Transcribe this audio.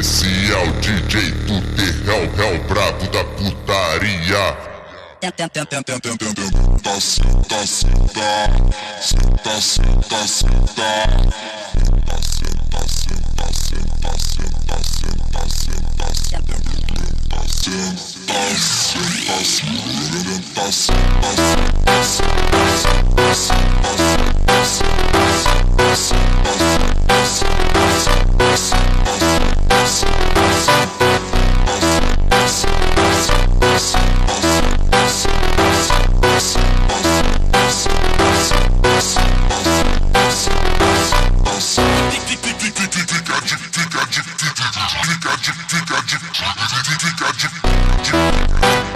especial DJ do terrão, brabo da putaria. Senta, senta, senta, senta, senta, fica de